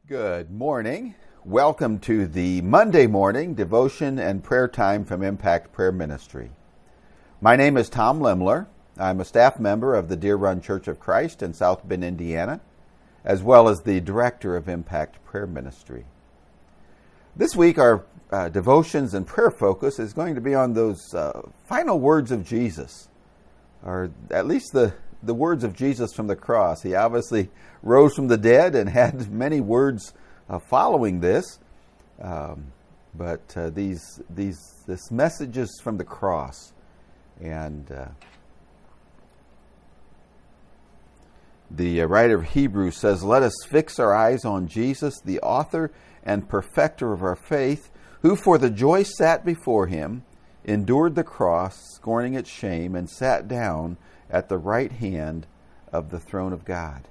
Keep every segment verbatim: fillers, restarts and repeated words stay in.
Good morning. Welcome to the Monday morning devotion and prayer time from Impact Prayer Ministry. My name is Tom Lemler. I'm a staff member of the Deer Run Church of Christ in South Bend, Indiana, as well as the director of Impact Prayer Ministry. This week our uh, devotions and prayer focus is going to be on those uh, final words of Jesus, or at least the the words of Jesus from the cross. He obviously rose from the dead and had many words uh, following this, um, but uh, these these this messages from the cross, and uh, the uh, writer of Hebrews says, "Let us fix our eyes on Jesus, the author and perfecter of our faith, who for the joy set before him endured the cross, scorning its shame, and sat down at the right hand of the throne of God."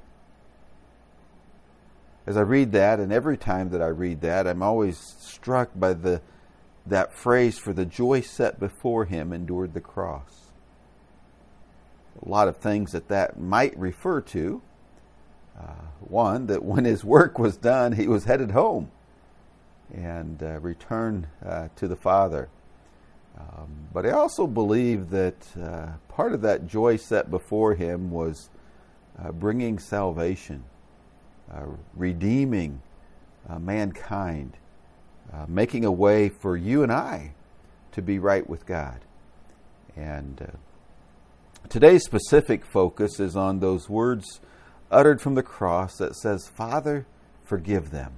As I read that, and every time that I read that, I'm always struck by the that phrase, "for the joy set before him endured the cross." A lot of things that that might refer to. Uh, one, that when his work was done, he was headed home and uh, returned uh, to the Father. Um, but I also believe that uh, part of that joy set before him was uh, bringing salvation, uh, redeeming uh, mankind, uh, making a way for you and I to be right with God. And uh, today's specific focus is on those words uttered from the cross that says, "Father, forgive them."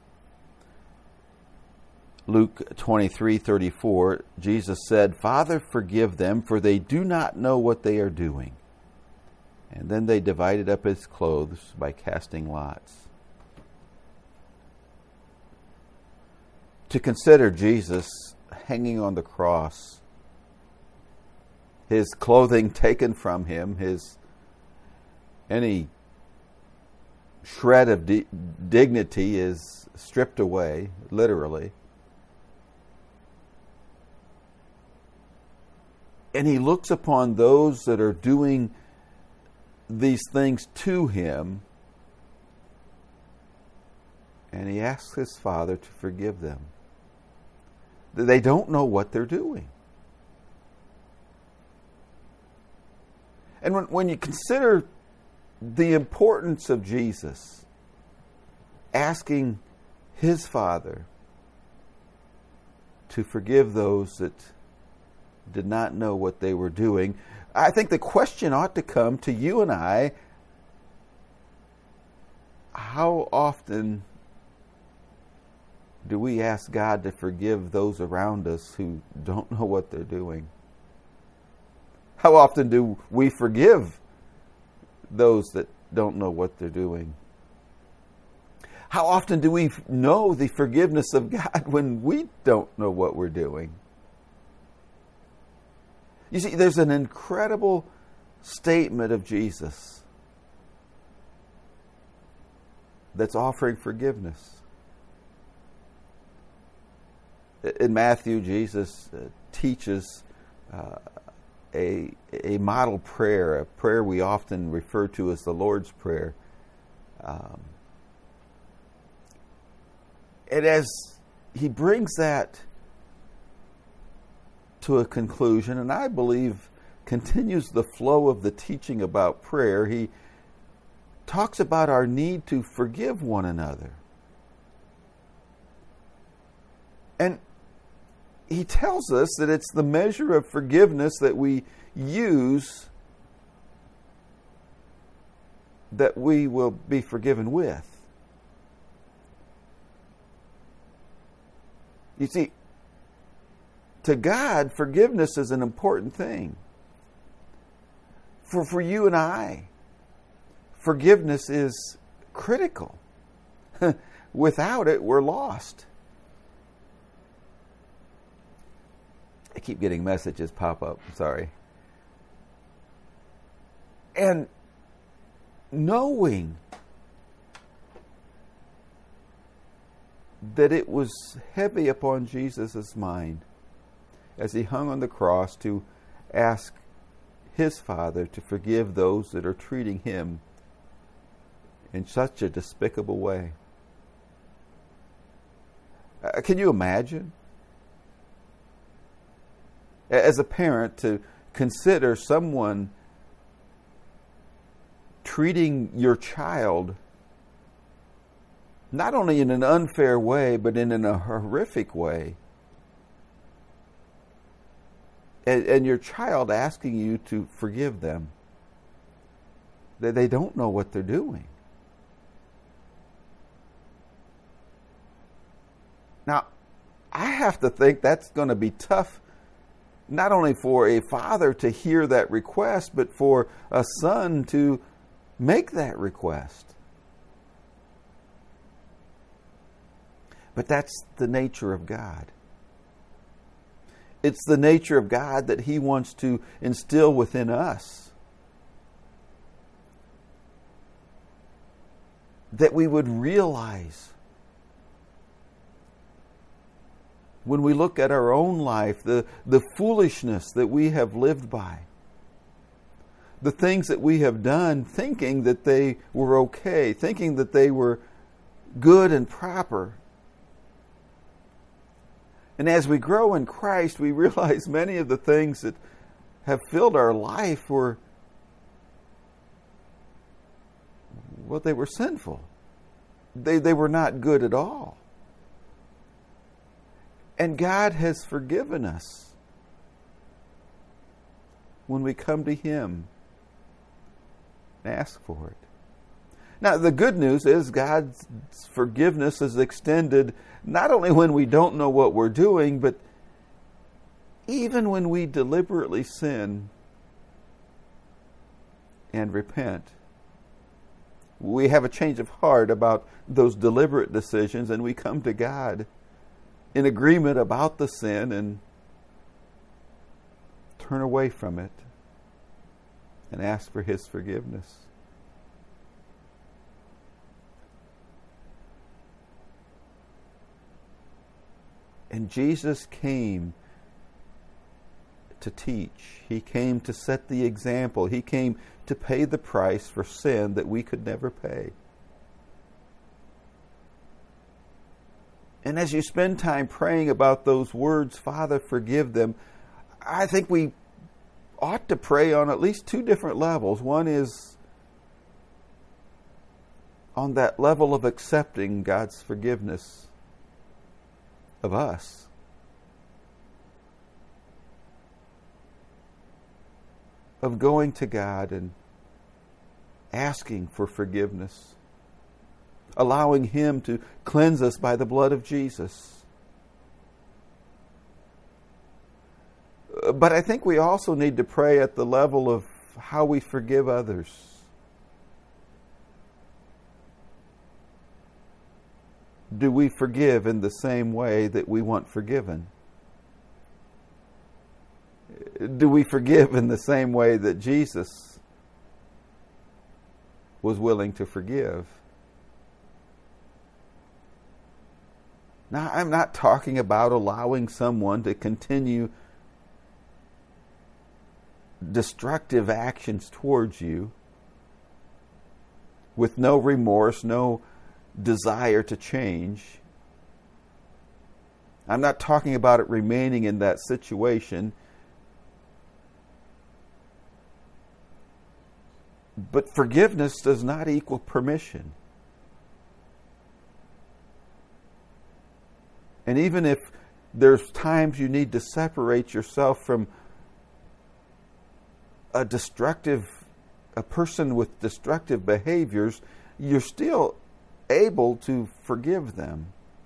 Luke twenty-three thirty-four, Jesus said, "Father, forgive them, for they do not know what they are doing." And then they divided up his clothes by casting lots. To consider Jesus hanging on the cross, his clothing taken from him, his any shred of di- dignity is stripped away, literally. And he looks upon those that are doing these things to him, and he asks his Father to forgive them. They don't know what they're doing. And when, when you consider the importance of Jesus asking his Father to forgive those that did not know what they were doing, I think the question ought to come to you and I: how often do we ask God to forgive those around us who don't know what they're doing? How often do we forgive those that don't know what they're doing? How often do we know the forgiveness of God when we don't know what we're doing? You see, there's an incredible statement of Jesus that's offering forgiveness. In Matthew, Jesus uh, teaches uh, a, a model prayer, a prayer we often refer to as the Lord's Prayer. Um, and as he brings that to a conclusion, and I believe continues the flow of the teaching about prayer, he talks about our need to forgive one another. And he tells us that it's the measure of forgiveness that we use that we will be forgiven with. You see, to God, forgiveness is an important thing. For, for you and I, forgiveness is critical. Without it, we're lost. I keep getting messages pop up. Sorry. And knowing that it was heavy upon Jesus' mind as he hung on the cross to ask his Father to forgive those that are treating him in such a despicable way. Uh, can you imagine? As a parent, to consider someone treating your child not only in an unfair way, but in a horrific way. And, and your child asking you to forgive them. They, they don't know what they're doing. Now, I have to think that's going to be tough, not only for a father to hear that request, but for a son to make that request. But that's the nature of God. It's the nature of God that He wants to instill within us. That we would realize when we look at our own life, the, the foolishness that we have lived by, the things that we have done thinking that they were okay, thinking that they were good and proper. And as we grow in Christ, we realize many of the things that have filled our life were, well, they were sinful. They, they were not good at all. And God has forgiven us when we come to Him and ask for it. Now, the good news is God's forgiveness is extended not only when we don't know what we're doing, but even when we deliberately sin and repent. We have a change of heart about those deliberate decisions, and we come to God in agreement about the sin and turn away from it and ask for His forgiveness. And Jesus came to teach. He came to set the example. He came to pay the price for sin that we could never pay. And as you spend time praying about those words, Father, forgive them, I think we ought to pray on at least two different levels. One is on that level of accepting God's forgiveness of us. Of going to God and asking for forgiveness. Allowing Him to cleanse us by the blood of Jesus. But I think we also need to pray at the level of how we forgive others. Do we forgive in the same way that we want forgiven? Do we forgive in the same way that Jesus was willing to forgive? Now, I'm not talking about allowing someone to continue destructive actions towards you with no remorse, no desire to change. I'm not talking about it remaining in that situation. But forgiveness does not equal permission. And even if there's times you need to separate yourself from a destructive, a person with destructive behaviors, you're still able to forgive them.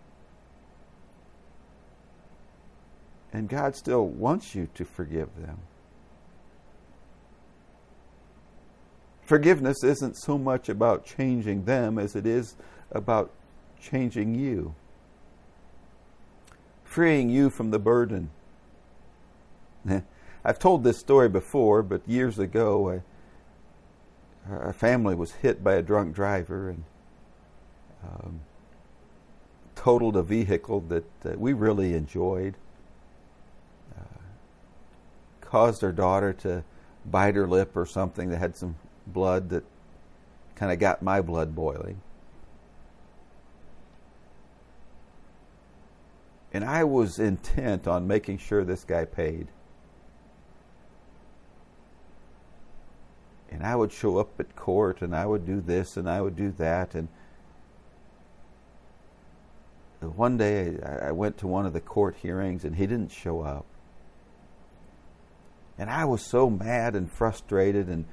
And God still wants you to forgive them. Forgiveness isn't so much about changing them as it is about changing you. Freeing you from the burden. I've told this story before, but years ago, I, our family was hit by a drunk driver and um, totaled a vehicle that uh, we really enjoyed. Uh, caused our daughter to bite her lip or something that had some blood that kind of got my blood boiling. And I was intent on making sure this guy paid. And I would show up at court, and I would do this, and I would do that. And one day I went to one of the court hearings, and he didn't show up. And I was so mad and frustrated. And,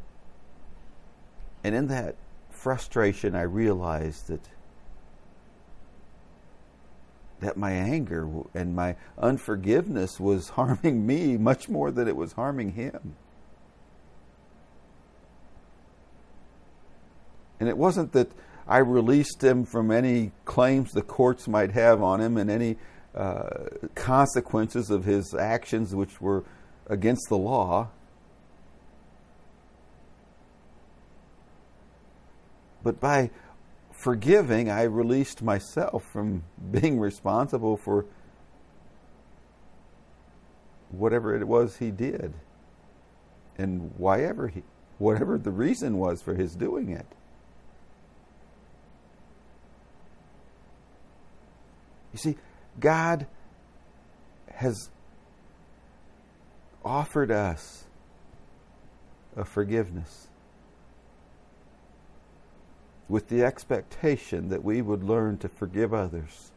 and in that frustration, I realized that that my anger and my unforgiveness was harming me much more than it was harming him. And it wasn't that I released him from any claims the courts might have on him and any uh, consequences of his actions which were against the law. But by forgiving, I released myself from being responsible for whatever it was he did, and whyever he, whatever the reason was for his doing it. You see, God has offered us a forgiveness with the expectation that we would learn to forgive others,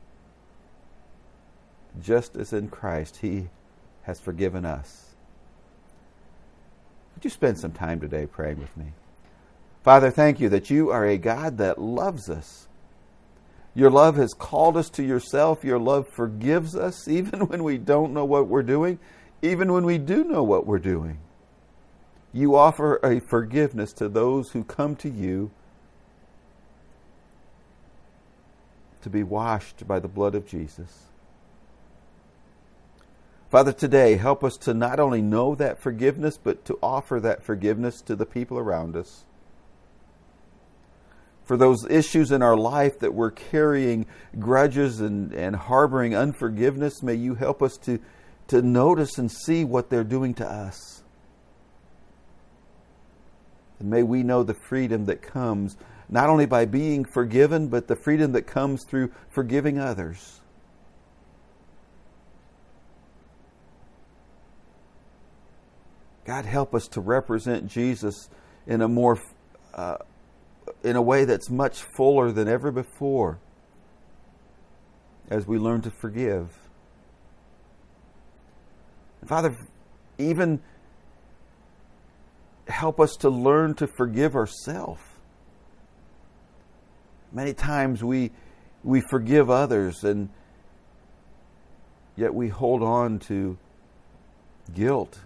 just as in Christ He has forgiven us. Would you spend some time today praying with me? Father, thank you that you are a God that loves us. Your love has called us to yourself. Your love forgives us even when we don't know what we're doing, even when we do know what we're doing. You offer a forgiveness to those who come to you to be washed by the blood of Jesus. Father, today help us to not only know that forgiveness, but to offer that forgiveness to the people around us. For those issues in our life that we're carrying grudges and, and harboring unforgiveness, may you help us to, to notice and see what they're doing to us. And may we know the freedom that comes not only by being forgiven, but the freedom that comes through forgiving others. God, help us to represent Jesus in a more, uh, in a way that's much fuller than ever before, as we learn to forgive. And Father, even help us to learn to forgive ourselves. Many times we we forgive others, and yet we hold on to guilt.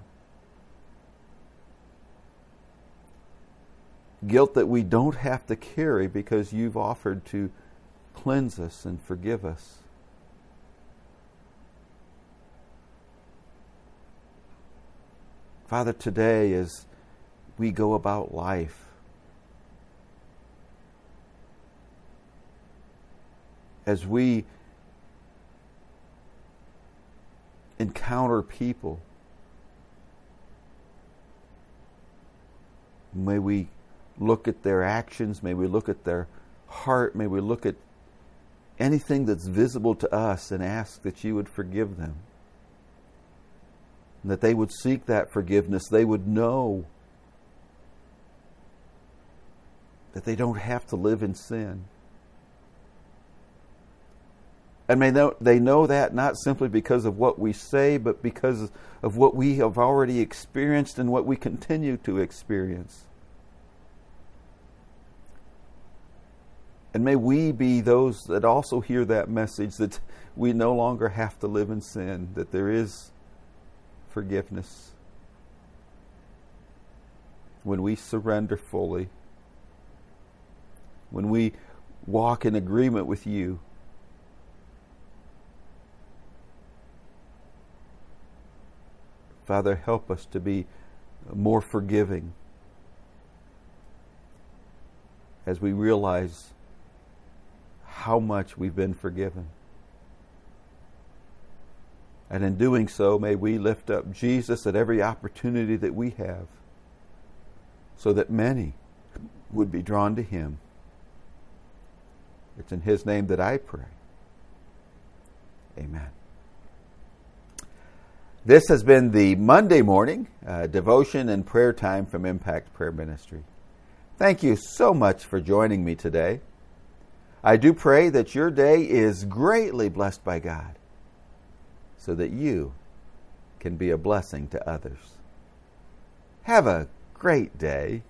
Guilt that we don't have to carry because you've offered to cleanse us and forgive us. Father, today as we go about life, as we encounter people, may we look at their actions, may we look at their heart, may we look at anything that's visible to us and ask that you would forgive them. And that they would seek that forgiveness. They would know that they don't have to live in sin. And may know, they know that not simply because of what we say, but because of what we have already experienced and what we continue to experience. And may we be those that also hear that message, that we no longer have to live in sin, that there is forgiveness when we surrender fully, when we walk in agreement with you. Father, help us to be more forgiving as we realize how much we've been forgiven. And in doing so, may we lift up Jesus at every opportunity that we have, so that many would be drawn to Him. It's in His name that I pray. Amen. This has been the Monday morning uh, devotion and prayer time from Impact Prayer Ministry. Thank you so much for joining me today. I do pray that your day is greatly blessed by God so that you can be a blessing to others. Have a great day.